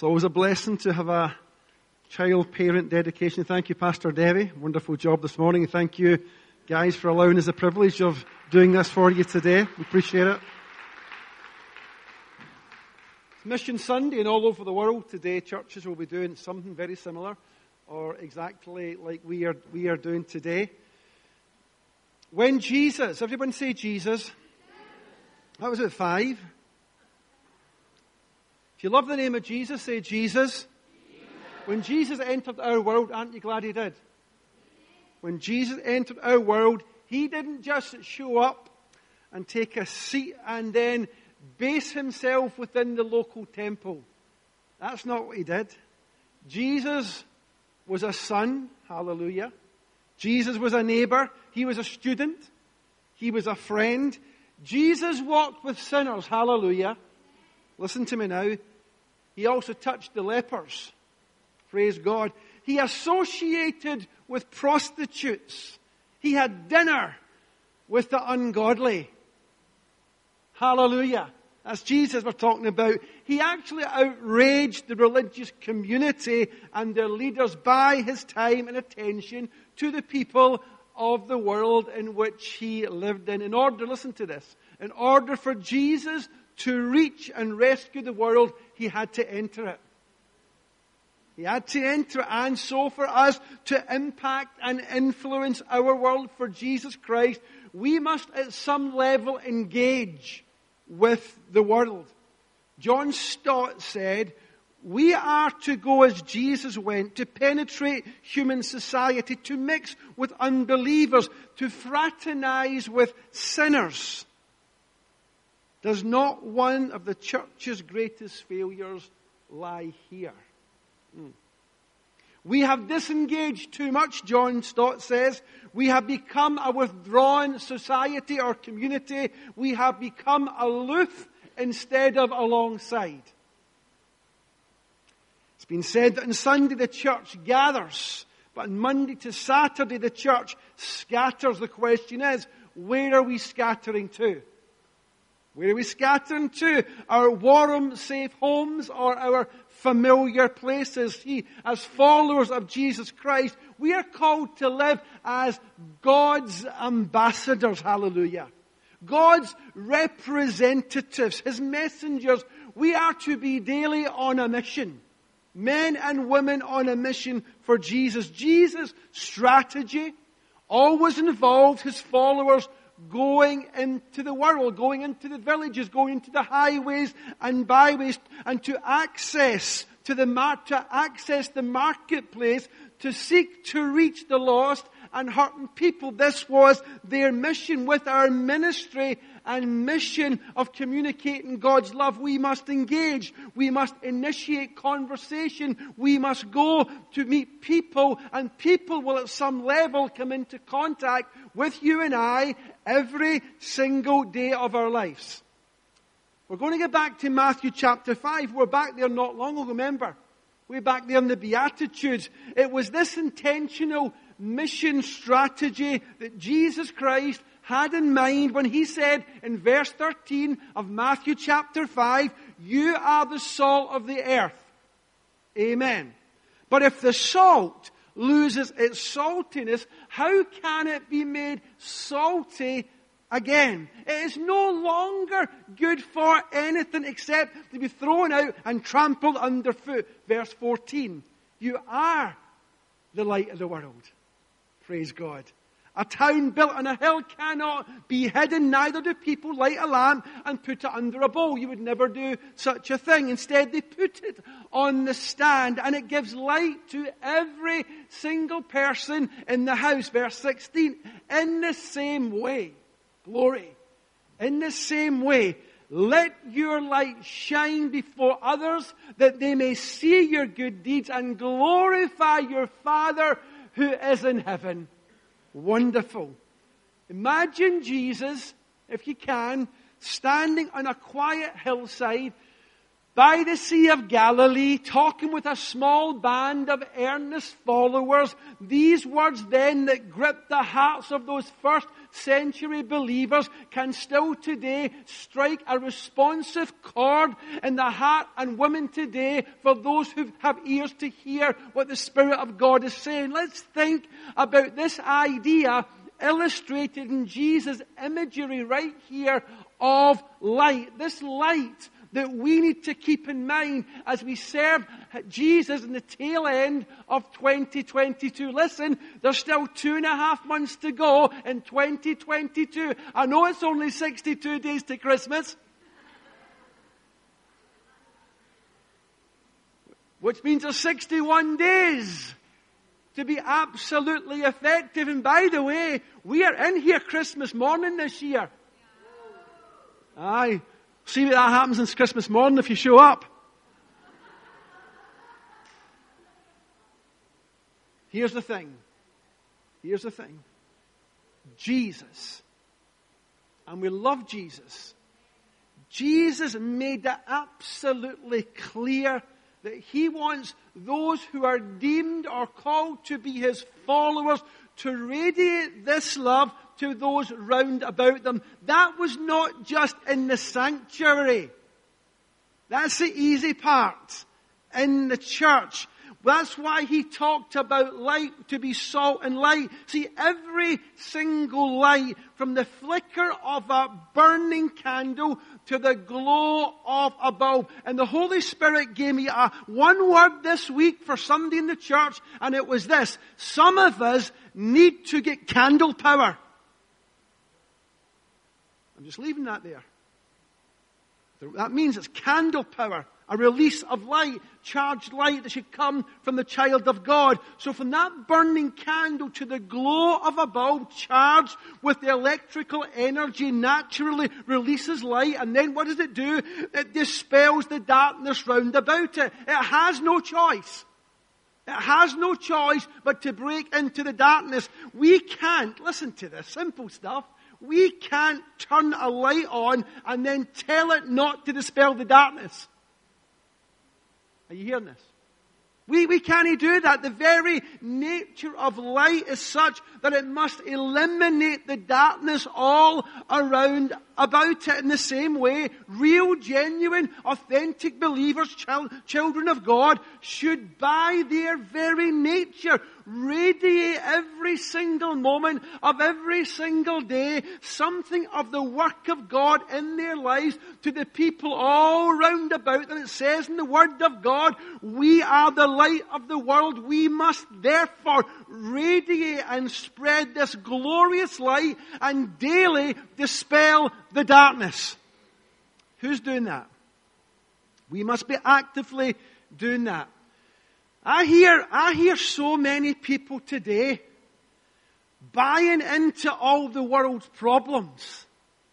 It's always a blessing to have a child-parent dedication. Thank you, Pastor Debbie. Wonderful job this morning. Thank you, guys, for allowing us the privilege of doing this for you today. We appreciate it. It's Mission Sunday, and all over the world today, churches will be doing something very similar, or exactly like we are doing today. When Jesus, everyone say Jesus. That was at 5. If you love the name of Jesus, say Jesus. When Jesus entered our world, aren't you glad he did? When Jesus entered our world, he didn't just show up and take a seat and then base himself within the local temple. That's not what he did. Jesus was a son, hallelujah. Jesus was a neighbor. He was a student. He was a friend. Jesus walked with sinners, hallelujah. Listen to me now. He also touched the lepers. Praise God. He associated with prostitutes. He had dinner with the ungodly. Hallelujah. That's Jesus we're talking about. He actually outraged the religious community and their leaders by his time and attention to the people of the world in which he lived in. In order, listen to this, in order for Jesus to reach and rescue the world, he had to enter it. He had to enter it. And so for us to impact and influence our world for Jesus Christ, we must at some level engage with the world. John Stott said, we are to go as Jesus went, to penetrate human society, to mix with unbelievers, to fraternize with sinners. Does not one of the church's greatest failures lie here? We have disengaged too much, John Stott says. We have become a withdrawn society or community. We have become aloof instead of alongside. It's been said that on Sunday the church gathers, but on Monday to Saturday the church scatters. The question is, where are we scattering to? Where are we scattering to? Our warm, safe homes or our familiar places? As followers of Jesus Christ, we are called to live as God's ambassadors, hallelujah. God's representatives, His messengers. We are to be daily on a mission. Men and women on a mission for Jesus. Jesus' strategy always involved His followers going into the world, going into the villages, going into the highways and byways, and to access the marketplace, to seek to reach the lost and hurting people. This was their mission. With our ministry and mission of communicating God's love, we must engage. We must initiate conversation. We must go to meet people, and people will at some level come into contact with you and I every single day of our lives. We're going to get back to Matthew chapter 5. We're back there not long ago, remember. Way back there in the Beatitudes. It was this intentional mission strategy that Jesus Christ had in mind when He said in verse 13 of Matthew chapter 5, you are the salt of the earth. Amen. But if the salt loses its saltiness, how can it be made salty again? It is no longer good for anything except to be thrown out and trampled underfoot. Verse 14. You are the light of the world. Praise God. A town built on a hill cannot be hidden, neither do people light a lamp and put it under a bowl. You would never do such a thing. Instead, they put it on the stand, and it gives light to every single person in the house. Verse 16, in the same way, glory, in the same way, let your light shine before others, that they may see your good deeds and glorify your Father who is in heaven. Wonderful. Imagine Jesus, if you can, standing on a quiet hillside by the Sea of Galilee, talking with a small band of earnest followers. These words then that gripped the hearts of those first century believers can still today strike a responsive chord in the heart and women today for those who have ears to hear what the Spirit of God is saying. Let's think about this idea illustrated in Jesus' imagery right here of light. This light that we need to keep in mind as we serve Jesus in the tail end of 2022. Listen, there's still 2.5 months to go in 2022. I know it's only 62 days to Christmas, which means there's 61 days to be absolutely effective. And by the way, we are in here Christmas morning this year. Aye. See what that happens on Christmas morning if you show up. Here's the thing. Jesus. And we love Jesus. Jesus made it absolutely clear that He wants those who are deemed or called to be His followers to radiate this love to those round about them. That was not just in the sanctuary. That's the easy part. In the church. That's why He talked about light to be salt and light. See, every single light, from the flicker of a burning candle to the glow of a bulb. And the Holy Spirit gave me one word this week for somebody in the church, and it was this: some of us need to get candle power. I'm just leaving that there. That means it's candle power. A release of light, charged light that should come from the child of God. So from that burning candle to the glow of a bulb charged with the electrical energy naturally releases light. And then what does it do? It dispels the darkness round about it. It has no choice. It has no choice but to break into the darkness. We can't, listen to this, simple stuff. We can't turn a light on and then tell it not to dispel the darkness. Are you hearing this? We can't do that. The very nature of light is such that it must eliminate the darkness all around about it. In the same way, real, genuine, authentic believers, children of God, should by their very nature radiate every single moment of every single day something of the work of God in their lives to the people all round about them. It says in the Word of God, we are the light of the world. We must therefore radiate and spread this glorious light and daily dispel the darkness. Who's doing that? We must be actively doing that. I hear so many people today buying into all the world's problems,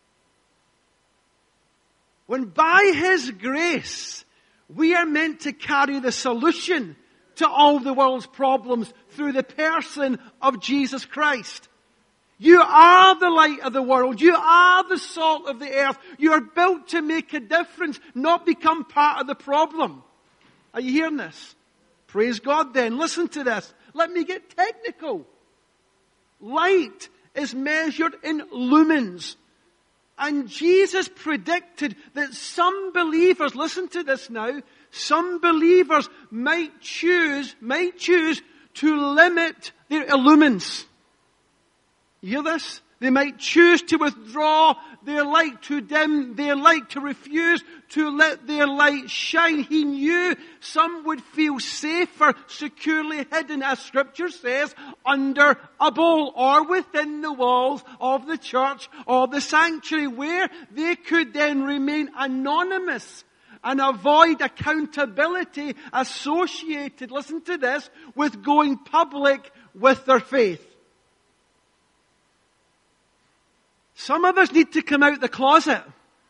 when by His grace we are meant to carry the solution to all the world's problems through the person of Jesus Christ. You are the light of the world. You are the salt of the earth. You are built to make a difference, not become part of the problem. Are you hearing this? Praise God then. Listen to this. Let me get technical. Light is measured in lumens. And Jesus predicted that some believers, listen to this now, some believers might choose to limit their lumens. You hear this? They might choose to withdraw their light, to dim their light, to refuse to let their light shine. He knew some would feel safer, securely hidden, as Scripture says, under a bowl or within the walls of the church or the sanctuary, where they could then remain anonymous and avoid accountability associated, listen to this, with going public with their faith. Some of us need to come out the closet.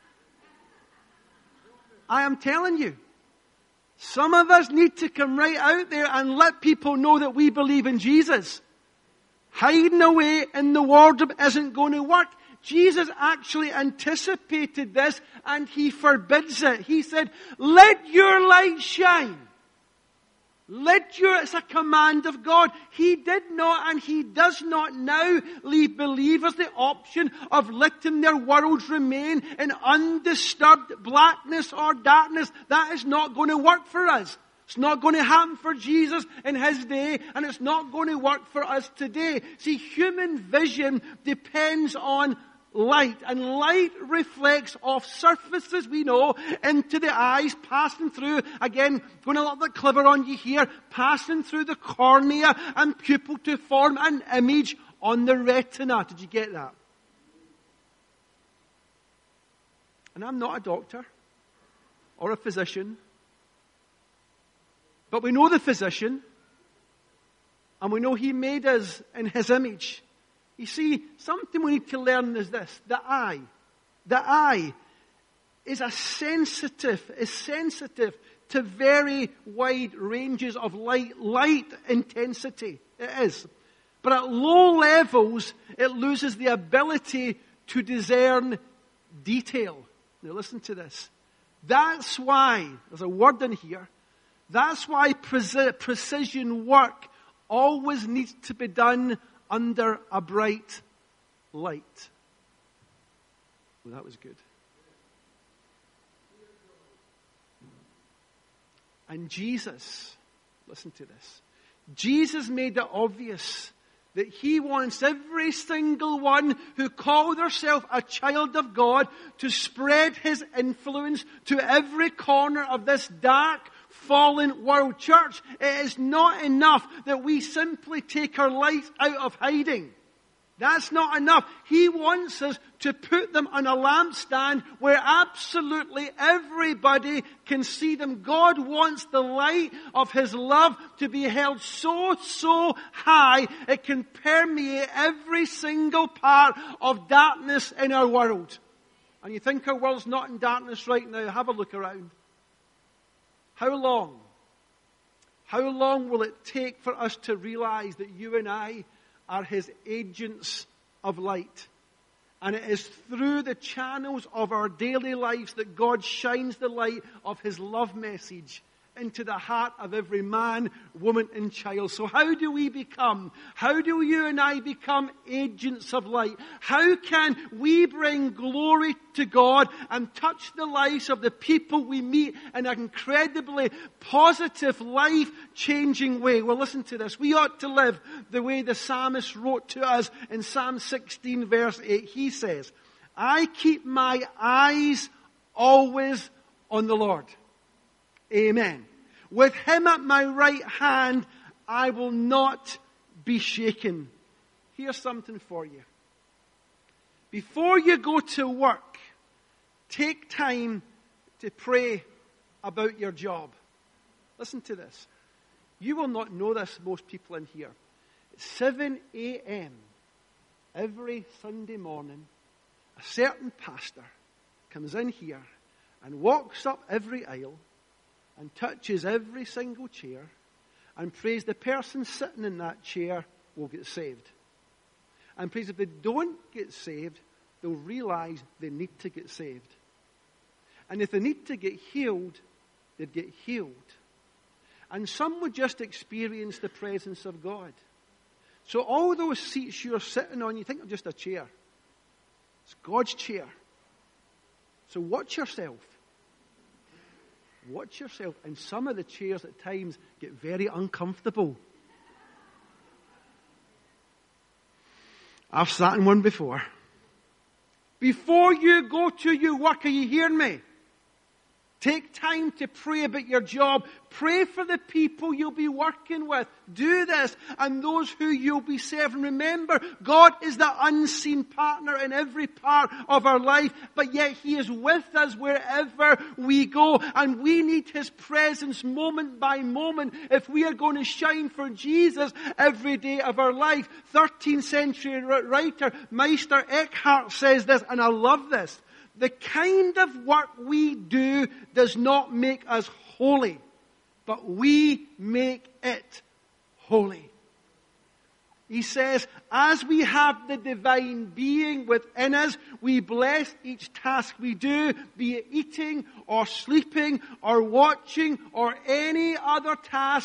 I am telling you. Some of us need to come right out there and let people know that we believe in Jesus. Hiding away in the wardrobe isn't going to work. Jesus actually anticipated this and He forbids it. He said, let your light shine. It's a command of God. He did not and He does not now leave believers the option of letting their worlds remain in undisturbed blackness or darkness. That is not going to work for us. It's not going to happen for Jesus in His day, and it's not going to work for us today. See, human vision depends on light, and light reflects off surfaces, we know, into the eyes, passing through, again, going a little bit clever on you here, passing through the cornea and pupil to form an image on the retina. Did you get that? And I'm not a doctor or a physician, but we know the physician, and we know He made us in His image. You see, something we need to learn is this. The eye is sensitive to very wide ranges of light intensity. It is. But at low levels, it loses the ability to discern detail. Now listen to this. That's why, there's a word in here, that's why precision work always needs to be done under a bright light. Well, that was good. And Jesus, listen to this. Jesus made it obvious that He wants every single one who called herself a child of God to spread His influence to every corner of this dark, fallen world. Church, it is not enough that we simply take our lights out of hiding. That's not enough. He wants us to put them on a lampstand where absolutely everybody can see them. God wants the light of His love to be held so high it can permeate every single part of darkness in our world. And you think our world's not in darkness right now? Have a look around. How long will it take for us to realize that you and I are His agents of light? And it is through the channels of our daily lives that God shines the light of His love message into the heart of every man, woman, and child. So how do you and I become agents of light? How can we bring glory to God and touch the lives of the people we meet in an incredibly positive, life-changing way? Well, listen to this. We ought to live the way the psalmist wrote to us in Psalm 16, verse 8. He says, I keep my eyes always on the Lord. Amen. With Him at my right hand, I will not be shaken. Here's something for you. Before you go to work, take time to pray about your job. Listen to this. You will not know this, most people in here. At 7 a.m. every Sunday morning, a certain pastor comes in here and walks up every aisle and touches every single chair and prays the person sitting in that chair will get saved. And prays if they don't get saved, they'll realize they need to get saved. And if they need to get healed, they'd get healed. And some would just experience the presence of God. So all those seats you're sitting on, you think of just a chair. It's God's chair. So watch yourself. Watch yourself. And some of the chairs at times get very uncomfortable. I've sat in one before. Before you go to your work, are you hearing me? Take time to pray about your job. Pray for the people you'll be working with. Do this. And those who you'll be serving. Remember, God is the unseen partner in every part of our life. But yet He is with us wherever we go. And we need His presence moment by moment if we are going to shine for Jesus every day of our life. 13th century writer Meister Eckhart says this, and I love this. The kind of work we do does not make us holy, but we make it holy. He says, as we have the divine being within us, we bless each task we do, be it eating or sleeping or watching or any other task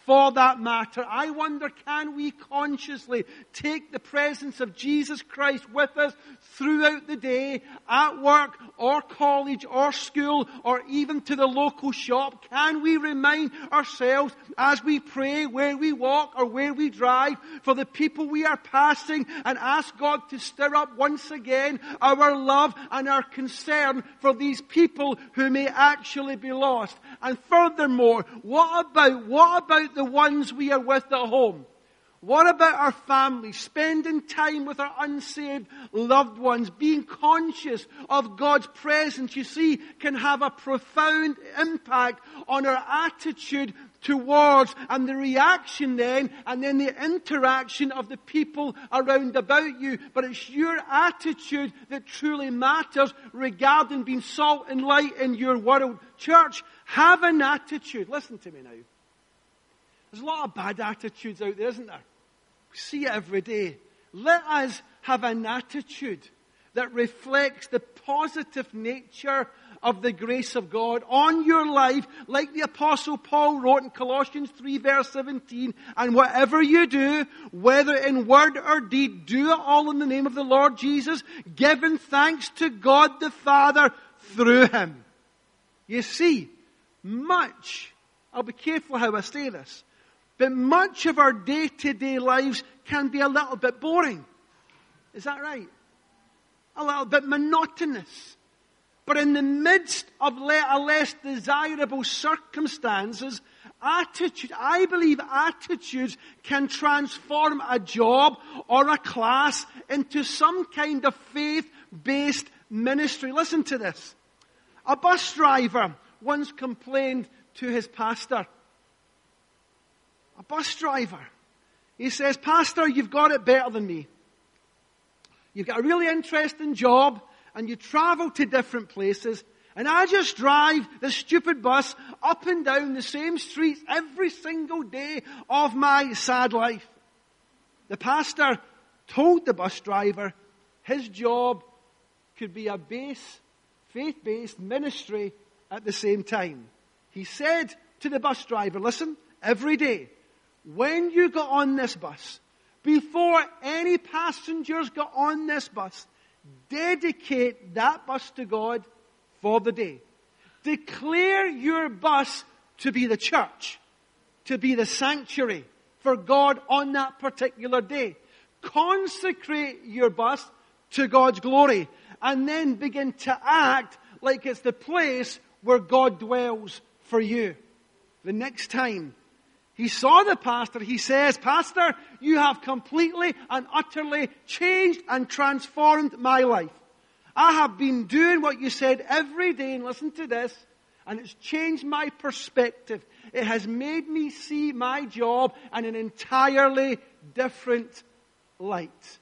for that matter. I wonder, can we consciously take the presence of Jesus Christ with us throughout the day, at work, or college, or school, or even to the local shop? Can we remind ourselves as we pray, where we walk, or where we drive, for the people we are passing, and ask God to stir up once again our love and our concern for these people who may actually be lost? And furthermore, what about the ones we are with at home? What about our family? Spending time with our unsaved loved ones, being conscious of God's presence, you see, can have a profound impact on our attitude towards, and the reaction then, and then the interaction of the people around about you. But it's your attitude that truly matters regarding being salt and light in your world. Church, have an attitude. Listen to me now. There's a lot of bad attitudes out there, isn't there? We see it every day. Let us have an attitude that reflects the positive nature of the grace of God on your life, like the Apostle Paul wrote in Colossians 3 verse 17, and whatever you do, whether in word or deed, do it all in the name of the Lord Jesus, giving thanks to God the Father through Him. You see, I'll be careful how I say this, but much of our day-to-day lives can be a little bit boring. Is that right? A little bit monotonous. But in the midst of less desirable circumstances, I believe attitudes can transform a job or a class into some kind of faith-based ministry. Listen to this. A bus driver once complained to his pastor. A bus driver. He says, "Pastor, you've got it better than me. You've got a really interesting job, and you travel to different places, and I just drive this stupid bus up and down the same streets every single day of my sad life." The pastor told the bus driver his job could be a faith-based ministry at the same time. He said to the bus driver, "Listen, every day, when you got on this bus, before any passengers got on this bus, dedicate that bus to God for the day. Declare your bus to be the church, to be the sanctuary for God on that particular day. Consecrate your bus to God's glory, and then begin to act like it's the place where God dwells for you." The next time he saw the pastor, he says, "Pastor, you have completely and utterly changed and transformed my life. I have been doing what you said every day," and listen to this, "and it's changed my perspective. It has made me see my job in an entirely different light."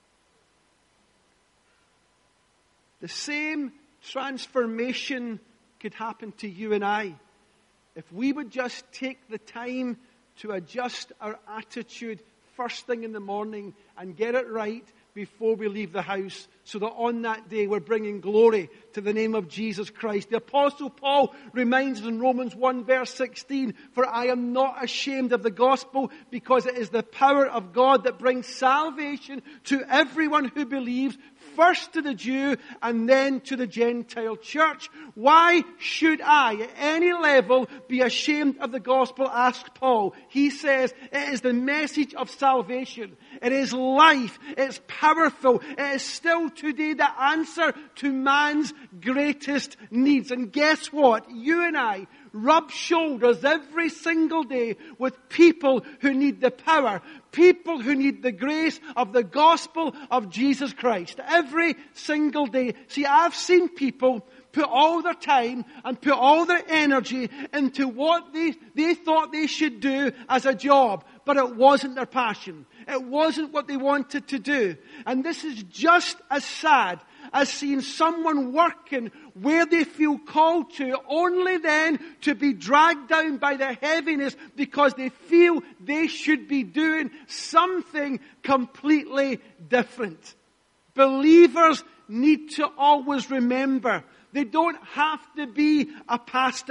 The same transformation could happen to you and I if we would just take the time to adjust our attitude first thing in the morning and get it right before we leave the house, so that on that day we're bringing glory to the name of Jesus Christ. The Apostle Paul reminds us in Romans 1 verse 16, "For I am not ashamed of the gospel, because it is the power of God that brings salvation to everyone who believes, first to the Jew and then to the Gentile." Church, why should I at any level be ashamed of the gospel? Asked Paul. He says it is the message of salvation. It is life. It's powerful. It is still today the answer to man's greatest needs. And guess what? You and I rub shoulders every single day with people who need the power, people who need the grace of the gospel of Jesus Christ. Every single day. See, I've seen people put all their time and put all their energy into what they thought they should do as a job, but it wasn't their passion. It wasn't what they wanted to do. And this is just as sad as seeing someone working where they feel called to, only then to be dragged down by the heaviness because they feel they should be doing something completely different. Believers need to always remember they don't have to be a pastor.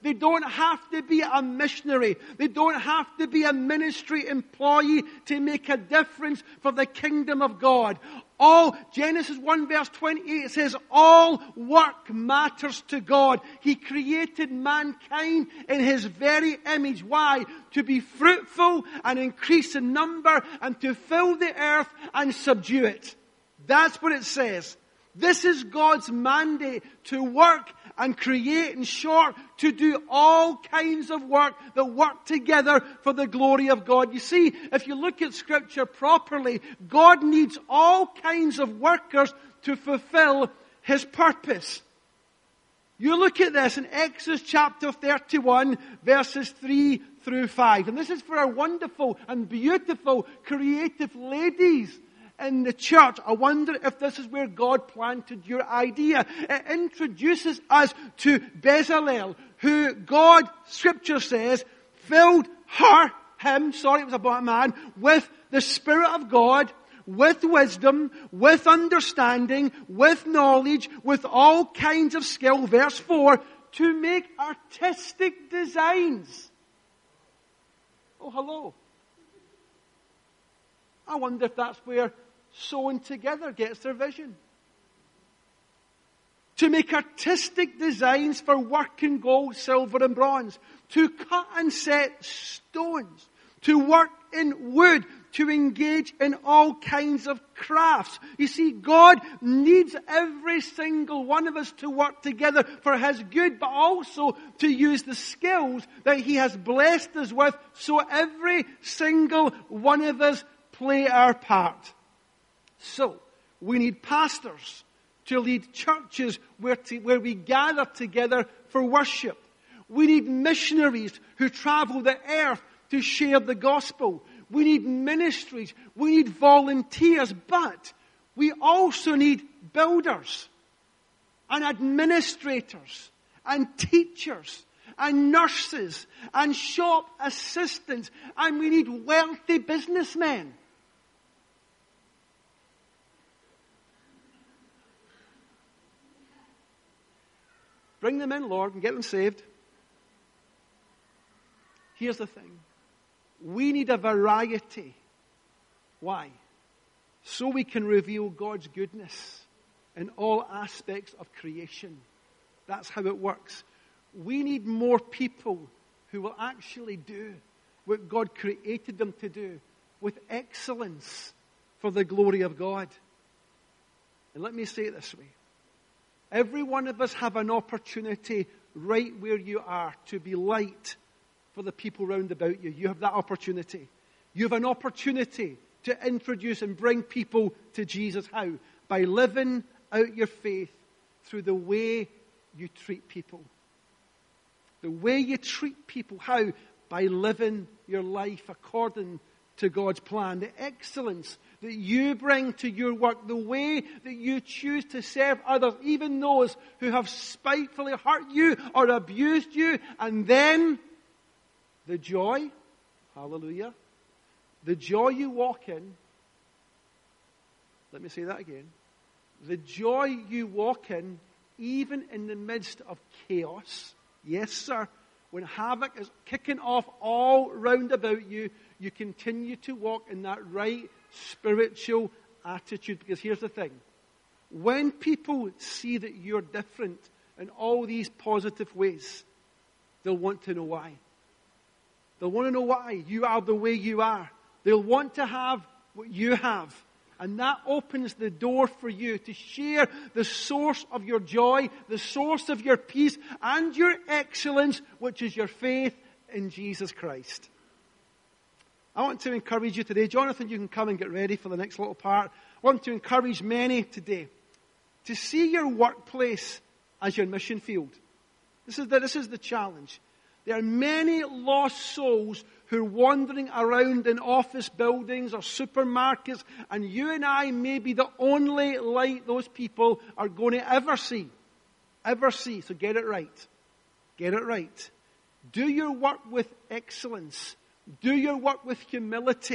They don't have to be a missionary. They don't have to be a ministry employee to make a difference for the kingdom of God. Genesis 1 verse 28 says, all work matters to God. He created mankind in His very image. Why? To be fruitful and increase in number and to fill the earth and subdue it. That's what it says. This is God's mandate, to work and create, in short, to do all kinds of work that work together for the glory of God. You see, if you look at Scripture properly, God needs all kinds of workers to fulfill His purpose. You look at this in Exodus chapter 31, verses 3 through 5. And this is for our wonderful and beautiful creative ladies in the church. I wonder if this is where God planted your idea. It introduces us to Bezalel, who God, Scripture says, filled it was a black man, with the Spirit of God, with wisdom, with understanding, with knowledge, with all kinds of skill. Verse 4, to make artistic designs. Oh, hello. I wonder if that's where sewing together gets their vision. To make artistic designs for work in gold, silver and bronze. To cut and set stones. To work in wood. To engage in all kinds of crafts. You see, God needs every single one of us to work together for His good, but also to use the skills that He has blessed us with, so every single one of us play our part. So, we need pastors to lead churches where we gather together for worship. We need missionaries who travel the earth to share the gospel. We need ministries. We need volunteers. But we also need builders and administrators and teachers and nurses and shop assistants. And we need wealthy businessmen. Bring them in, Lord, and get them saved. Here's the thing. We need a variety. Why? So we can reveal God's goodness in all aspects of creation. That's how it works. We need more people who will actually do what God created them to do with excellence for the glory of God. And let me say it this way. Every one of us have an opportunity right where you are to be light for the people round about you. You have that opportunity. You have an opportunity to introduce and bring people to Jesus. How? By living out your faith through the way you treat people. The way you treat people. How? By living your life according to God's plan. The excellence that you bring to your work, the way that you choose to serve others, even those who have spitefully hurt you or abused you, and then the joy, hallelujah, the joy you walk in, let me say that again, the joy you walk in, even in the midst of chaos, yes sir, when havoc is kicking off all round about you, you continue to walk in that right spiritual attitude. Because here's the thing. When people see that you're different in all these positive ways, they'll want to know why. They'll want to know why you are the way you are. They'll want to have what you have. And that opens the door for you to share the source of your joy, the source of your peace, and your excellence, which is your faith in Jesus Christ. I want to encourage you today. Jonathan, you can come and get ready for the next little part. I want to encourage many today to see your workplace as your mission field. This is the challenge. There are many lost souls who are wandering around in office buildings or supermarkets, and you and I may be the only light those people are going to ever see. Ever see. So get it right. Get it right. Do your work with excellence. Do your work with humility.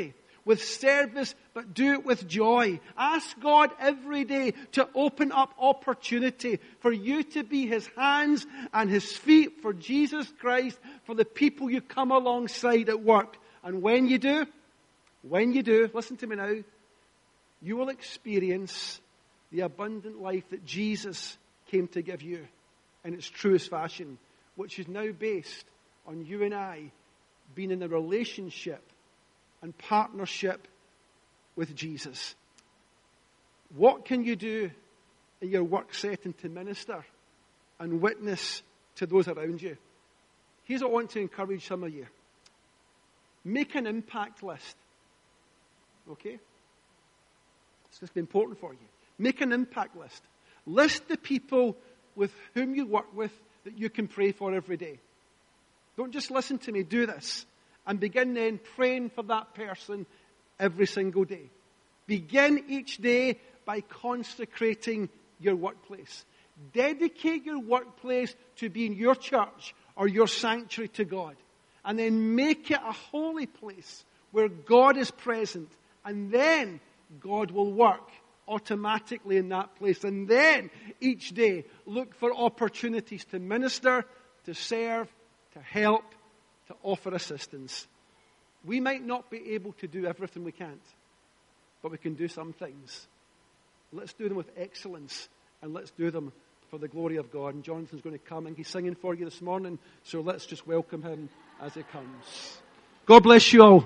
with service, but do it with joy. Ask God every day to open up opportunity for you to be His hands and His feet for Jesus Christ, for the people you come alongside at work. And when you do, listen to me now, you will experience the abundant life that Jesus came to give you in its truest fashion, which is now based on you and I being in a relationship and partnership with Jesus. What can you do in your work setting to minister and witness to those around you? Here's what I want to encourage some of you. Make an impact list. Okay? It's going to be important for you. Make an impact list. List the people with whom you work with that you can pray for every day. Don't just listen to me. Do this. And begin then praying for that person every single day. Begin each day by consecrating your workplace. Dedicate your workplace to being your church or your sanctuary to God. And then make it a holy place where God is present. And then God will work automatically in that place. And then each day look for opportunities to minister, to serve, to help, to offer assistance. We might not be able to do everything we can't, but we can do some things. Let's do them with excellence, and let's do them for the glory of God. And Jonathan's going to come, and he's singing for you this morning, so let's just welcome him as he comes. God bless you all.